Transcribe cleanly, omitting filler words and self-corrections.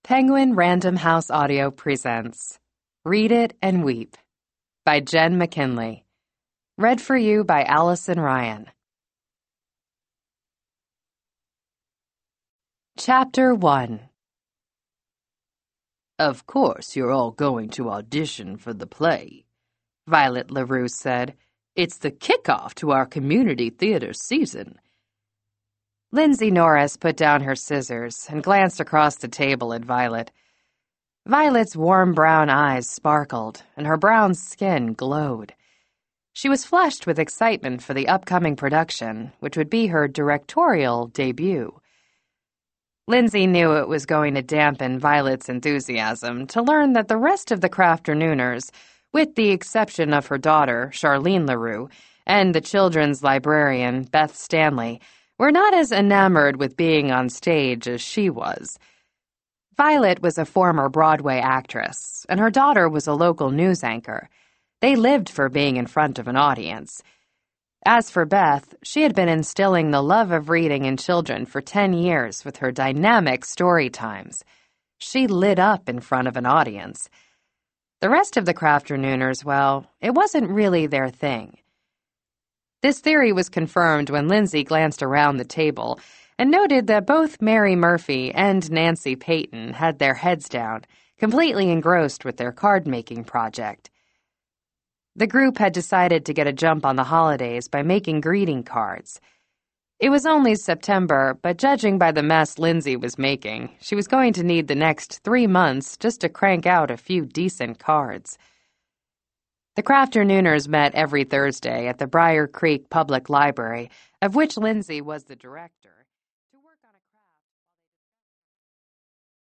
Penguin Random House Audio presents Read It and Weep by Jen McKinley. Read for you by Allison Ryan. Chapter 1. Of course you're all going to audition for the play, Violet LaRue said. It's the kickoff to our community theater season. Lindsay Norris put down her scissors and glanced across the table at Violet. Violet's warm brown eyes sparkled, and her brown skin glowed. She was flushed with excitement for the upcoming production, which would be her directorial debut. Lindsay knew it was going to dampen Violet's enthusiasm to learn that the rest of the Crafternooners, with the exception of her daughter, Charlene LaRue, and the children's librarian, Beth Stanley, were not as enamored with being on stage as she was. Violet was a former Broadway actress, and her daughter was a local news anchor. They lived for being in front of an audience. As for Beth, she had been instilling the love of reading in children for 10 years with her dynamic story times. She lit up in front of an audience. The rest of the Crafternooners, well, it wasn't really their thing. This theory was confirmed when Lindsay glanced around the table and noted that both Mary Murphy and Nancy Payton had their heads down, completely engrossed with their card-making project. The group had decided to get a jump on the holidays by making greeting cards. It was only September, but judging by the mess Lindsay was making, she was going to need the next 3 months just to crank out a few decent cards. The Crafternooners met every Thursday at the Briar Creek Public Library, of which Lindsay was the director.